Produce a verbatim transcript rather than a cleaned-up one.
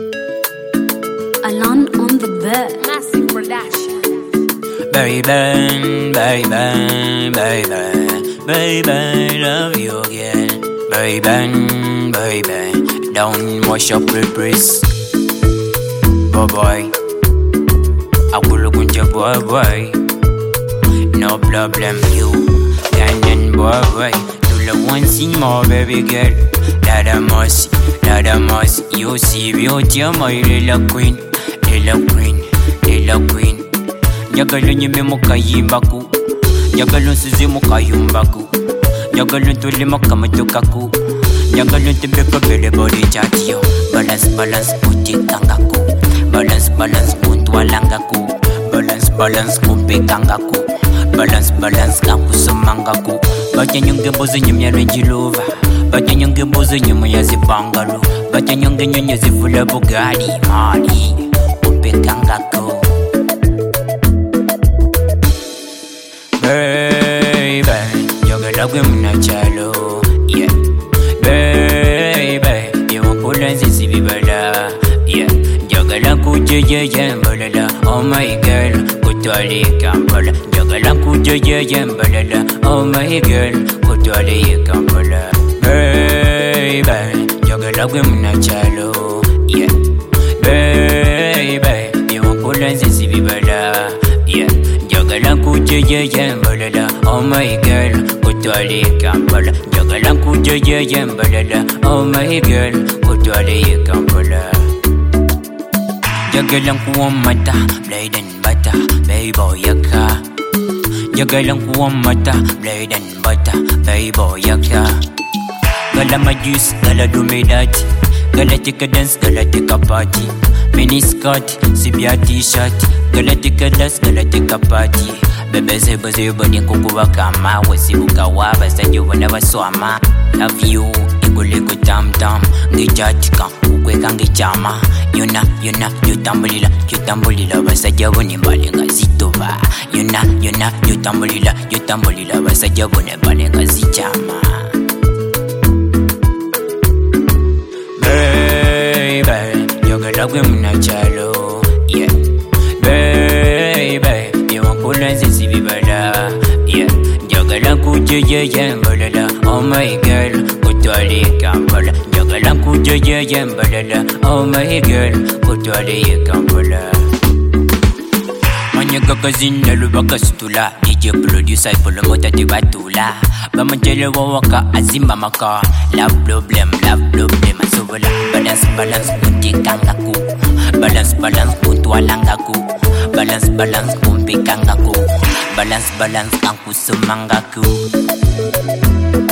Alon on the bed. Massive production. Baby, baby, baby, baby, love you again. Baby, baby, don't wash up the breeze. Boy, boy, I will look at your boy, boy. No problem, you can then boy, boy. Do the one thing more, baby girl. That I must, that I must. You see beauty, my little queen, little queen, little queen. Njagala nyime mukayimbaku, njagala nsize mukayumbaku, njagala ntole makamatokaku, njagala ntembeka bele body chat yo. Balance, balance, kutekangaku, balance, balance, kuntwalangaku, balance, balance, kumpekangaku, balance, balance, kakusomangaku. Batya nyonge mbozo nyumya renjilova, batya nyonge mbozo nyuma ya zibangalo, batya nyonge nyonye zivula bugari mali, kumpekangaku. Baby, njagala gwe munachalo, yeah. Baby, yewankula nzizi bibala, yeah. Njagala kujejeye mbalala, oh my girl, kutwale Kampala. Njagala kujejeye mbalala, oh my girl, kutwale Kampala. Baby, njagala gwe munachalo, yeah. Baby, yewankula nzizi bibala, yeah. Njagala kujejeye mbalala, oh my girl, kutwale Kampala. Njagala kujejeye mbalala, oh my girl, kutwale Kampala. Njagala nkuwamata, blade and butter, baby yaka. Njagala nkuwamata, blade and butter, baby yaka. Gala my juice, gala do me that. Gala take a dance, gala take a party. Mini skirt, sibia t-shirt. Gala take a dance, gala take a party. Bebe zebo zebo ni kukuwa kama wesibuka waba sajo whenever swama. Love you, ikuleko tam tam. Ngijatika, ukweka ngichama. Yuna, yuna, yutambulila, yutambulila basajja bone mbale nga zitoba. Yuna, yuna, yutambulila, yutambulila basajja bone mbale nga zichama. Baby, njagala gwe munachalo, yeah. Baby, yewankula nzizi bibala, yeah. Njagala kujejeye mbalala, oh my girl, kutwale Kampala. Njagala kujejeye mbalala, oh my girl, kutwale Kampala. Manyaka kazinda lubaka situla, D J producer ipolomota tibatula. Bamanjele wawaka azimba maka, love problem, love problem asobola. Balance, balance, kuntikangaku, balance, balance, kuntwalangaku, balance, balance, kumpikangaku, balance, balance, kankusumangaku.